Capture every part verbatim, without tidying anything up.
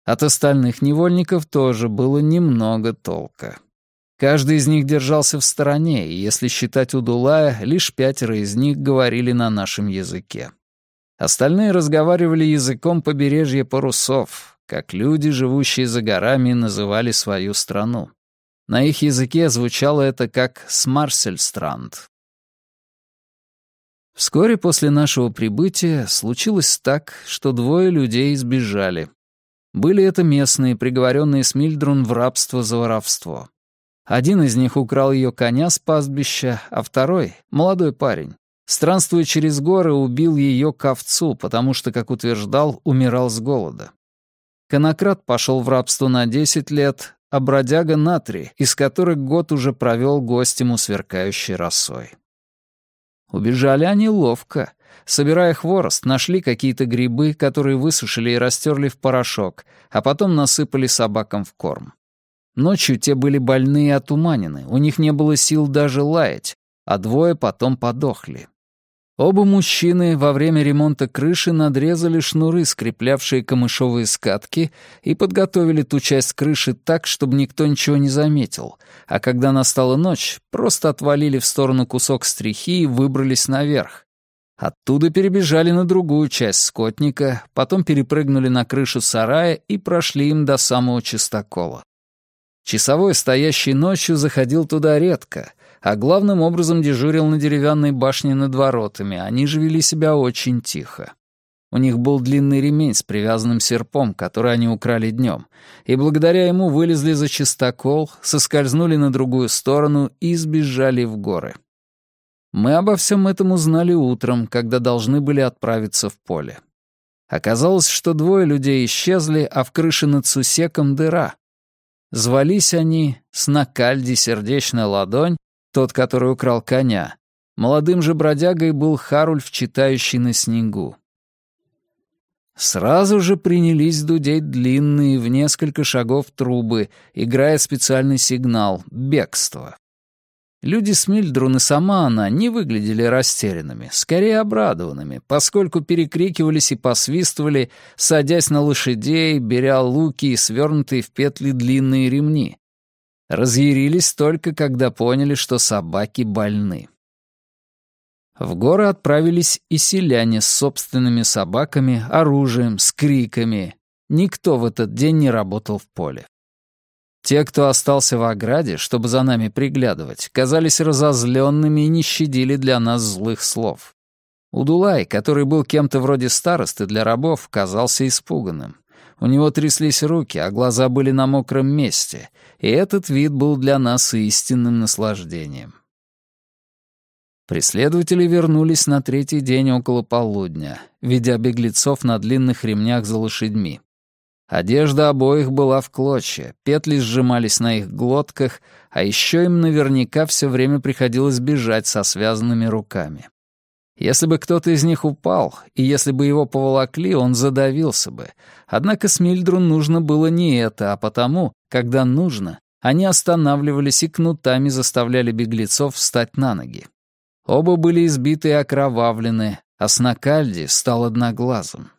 От остальных невольников тоже было немного толка. Каждый из них держался в стороне, и если считать Удулая, лишь пятеро из них говорили на нашем языке. Остальные разговаривали языком побережья парусов, как люди, живущие за горами, называли свою страну. На их языке звучало это как «Смарсельстранд». Вскоре после нашего прибытия случилось так, что двое людей сбежали. Были это местные, приговоренные Смильдрун в рабство за воровство. Один из них украл ее коня с пастбища, а второй, молодой парень, странствуя через горы, убил ее к овцу, потому что, как утверждал, умирал с голода. Конократ пошел в рабство на десять лет, а бродяга на три, из которых год уже провел гостем у сверкающей росой. Убежали они ловко. Собирая хворост, нашли какие-то грибы, которые высушили и растерли в порошок, а потом насыпали собакам в корм. Ночью те были больны и отуманены, у них не было сил даже лаять, а двое потом подохли. Оба мужчины во время ремонта крыши надрезали шнуры, скреплявшие камышовые скатки, и подготовили ту часть крыши так, чтобы никто ничего не заметил, а когда настала ночь, просто отвалили в сторону кусок стрихи и выбрались наверх. Оттуда перебежали на другую часть скотника, потом перепрыгнули на крышу сарая и прошли им до самого чистокола. Часовой, стоящий ночью, заходил туда редко, а главным образом дежурил на деревянной башне над воротами, они же вели себя очень тихо. У них был длинный ремень с привязанным серпом, который они украли днем, и благодаря ему вылезли за чистокол, соскользнули на другую сторону и сбежали в горы. Мы обо всем этом узнали утром, когда должны были отправиться в поле. Оказалось, что двое людей исчезли, а в крыше над сусеком дыра. Звались они Снакальди Сердечная Ладонь, тот, который украл коня. Молодым же бродягой был Харульф, читающий на снегу. Сразу же принялись дудеть длинные в несколько шагов трубы, играя специальный сигнал — бегство. Люди Смильдрун и сама она не выглядели растерянными, скорее обрадованными, поскольку перекрикивались и посвистывали, садясь на лошадей, беря луки и свернутые в петли длинные ремни. Разъярились только, когда поняли, что собаки больны. В горы отправились и селяне с собственными собаками, оружием, с криками. Никто в этот день не работал в поле. Те, кто остался в ограде, чтобы за нами приглядывать, казались разозленными и не щадили для нас злых слов. Удулай, который был кем-то вроде старосты для рабов, казался испуганным. У него тряслись руки, а глаза были на мокром месте, и этот вид был для нас истинным наслаждением. Преследователи вернулись на третий день около полудня, ведя беглецов на длинных ремнях за лошадьми. Одежда обоих была в клочья, петли сжимались на их глотках, а еще им наверняка все время приходилось бежать со связанными руками. Если бы кто-то из них упал, и если бы его поволокли, он задавился бы. Однако Смильдрун нужно было не это, а потому, когда нужно, они останавливались и кнутами заставляли беглецов встать на ноги. Оба были избиты и окровавлены, а Снакальди стал одноглазым.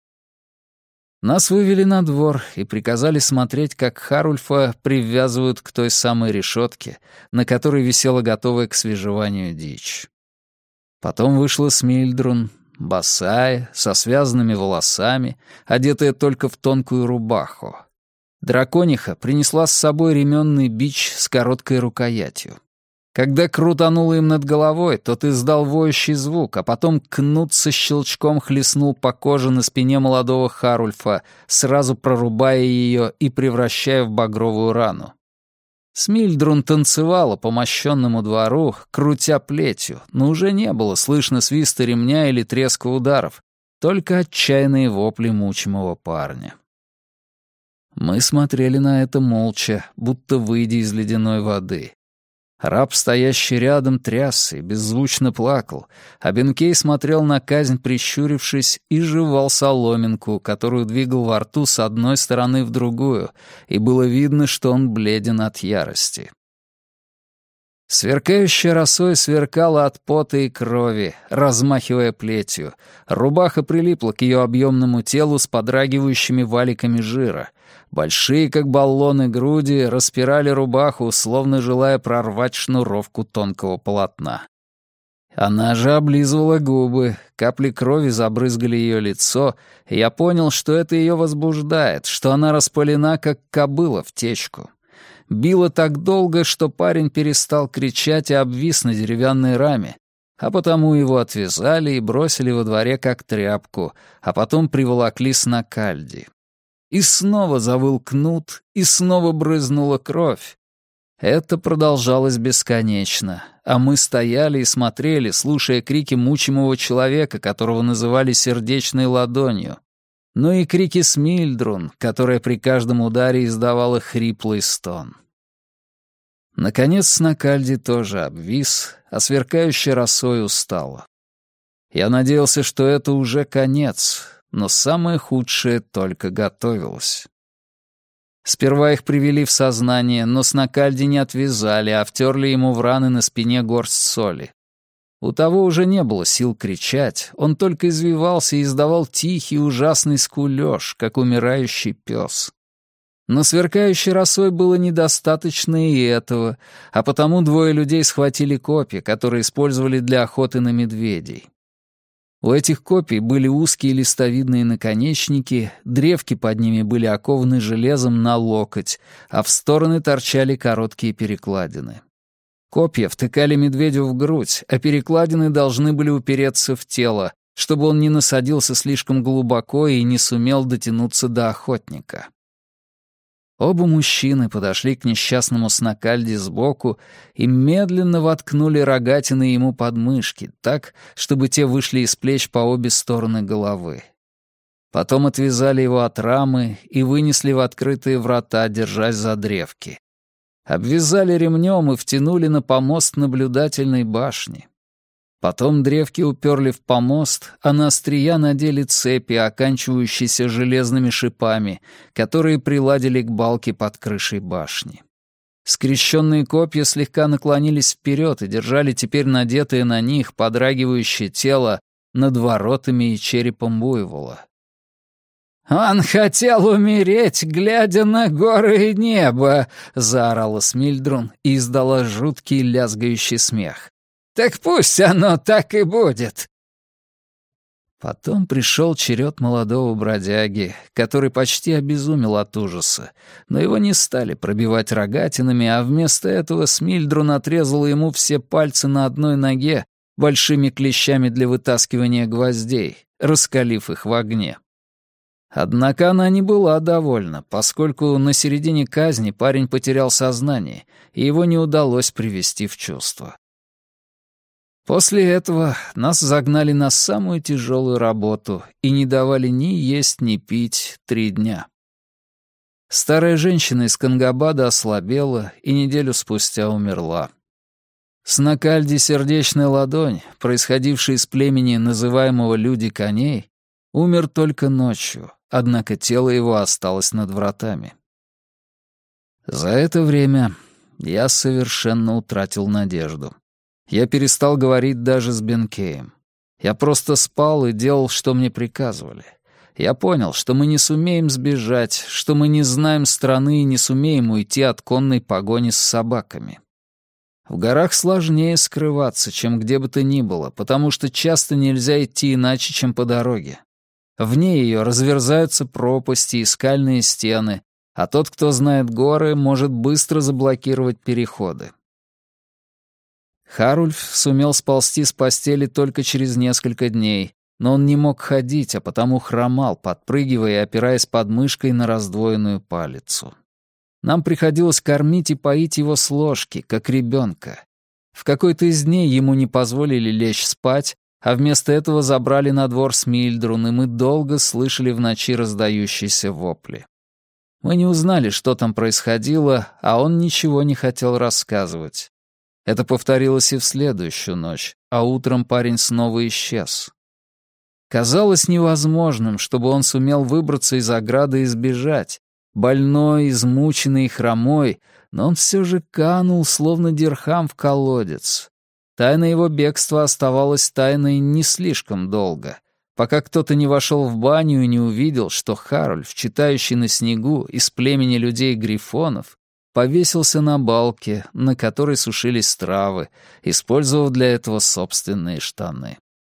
Нас вывели на двор и приказали смотреть, как Харульфа привязывают к той самой решетке, на которой висела готовая к свежеванию дичь. Потом вышла Смильдрун, босая, со связанными волосами, одетая только в тонкую рубаху. Дракониха принесла с собой ременный бич с короткой рукоятью. Когда крутануло им над головой, тот издал воющий звук, а потом кнут со щелчком хлестнул по коже на спине молодого Харульфа, сразу прорубая ее и превращая в багровую рану. Смильдрун танцевала по мощенному двору, крутя плетью, но уже не было слышно свиста ремня или треска ударов, только отчаянные вопли мучимого парня. Мы смотрели на это молча, будто выйдя из ледяной воды. Раб, стоящий рядом, трясся и беззвучно плакал, а Бенкей смотрел на казнь, прищурившись, и жевал соломинку, которую двигал во рту с одной стороны в другую, и было видно, что он бледен от ярости. Сверкающая росой сверкала от пота и крови, размахивая плетью. Рубаха прилипла к ее объемному телу с подрагивающими валиками жира. Большие, как баллоны, груди распирали рубаху, словно желая прорвать шнуровку тонкого полотна. Она же облизывала губы, капли крови забрызгали ее лицо, и я понял, что это ее возбуждает, что она распалена, как кобыла в течку. Било так долго, что парень перестал кричать и обвис на деревянной раме, а потому его отвязали и бросили во дворе как тряпку, а потом приволокли с Накальди. И снова завыл кнут, и снова брызнула кровь. Это продолжалось бесконечно, а мы стояли и смотрели, слушая крики мучимого человека, которого называли сердечной ладонью, но и крики Смильдрун, которая при каждом ударе издавала хриплый стон. Наконец Снакальди тоже обвис, а сверкающая росой устала. Я надеялся, что это уже конец, но самое худшее только готовилось. Сперва их привели в сознание, но Снакальди не отвязали, а втерли ему в раны на спине горсть соли. У того уже не было сил кричать, он только извивался и издавал тихий ужасный скулёж, как умирающий пес. Но сверкающей росой было недостаточно и этого, а потому двое людей схватили копья, которые использовали для охоты на медведей. У этих копий были узкие листовидные наконечники, древки под ними были окованы железом на локоть, а в стороны торчали короткие перекладины. Копья втыкали медведю в грудь, а перекладины должны были упереться в тело, чтобы он не насадился слишком глубоко и не сумел дотянуться до охотника. Оба мужчины подошли к несчастному Снакальди сбоку и медленно воткнули рогатины ему под мышки, так, чтобы те вышли из плеч по обе стороны головы. Потом отвязали его от рамы и вынесли в открытые врата, держась за древки. Обвязали ремнем и втянули на помост наблюдательной башни. Потом древки уперли в помост, а на острия надели цепи, оканчивающиеся железными шипами, которые приладили к балке под крышей башни. Скрещенные копья слегка наклонились вперед и держали теперь надетые на них подрагивающее тело над воротами и черепом буйвола. «Он хотел умереть, глядя на горы и небо!» — заорала Смильдрун и издала жуткий лязгающий смех. «Так пусть оно так и будет!» Потом пришел черед молодого бродяги, который почти обезумел от ужаса, но его не стали пробивать рогатинами, а вместо этого Смильдрун отрезала ему все пальцы на одной ноге большими клещами для вытаскивания гвоздей, раскалив их в огне. Однако она не была довольна, поскольку на середине казни парень потерял сознание, и его не удалось привести в чувство. После этого нас загнали на самую тяжелую работу и не давали ни есть, ни пить три дня. Старая женщина из Кангабада ослабела и неделю спустя умерла. Снакальди сердечная ладонь, происходивший из племени, называемого «люди коней», умер только ночью, однако тело его осталось над вратами. За это время я совершенно утратил надежду. Я перестал говорить даже с Бенкеем. Я просто спал и делал, что мне приказывали. Я понял, что мы не сумеем сбежать, что мы не знаем страны и не сумеем уйти от конной погони с собаками. В горах сложнее скрываться, чем где бы то ни было, потому что часто нельзя идти иначе, чем по дороге. Вне ее разверзаются пропасти и скальные стены, а тот, кто знает горы, может быстро заблокировать переходы. Харульф сумел сползти с постели только через несколько дней, но он не мог ходить, а потому хромал, подпрыгивая и опираясь подмышкой на раздвоенную палицу. Нам приходилось кормить и поить его с ложки, как ребенка. В какой-то из дней ему не позволили лечь спать, а вместо этого забрали на двор Смильдрун, и мы долго слышали в ночи раздающиеся вопли. Мы не узнали, что там происходило, а он ничего не хотел рассказывать. Это повторилось и в следующую ночь, а утром парень снова исчез. Казалось невозможным, чтобы он сумел выбраться из ограды и сбежать. Больной, измученный и хромой, Но он все же канул, словно дирхам в колодец. Тайна его бегства оставалась тайной не слишком долго, пока кто-то не вошел в баню и не увидел, что Харольф, читающий на снегу из племени людей-грифонов, повесился на балке, на которой сушились травы, использовав для этого собственные штаны.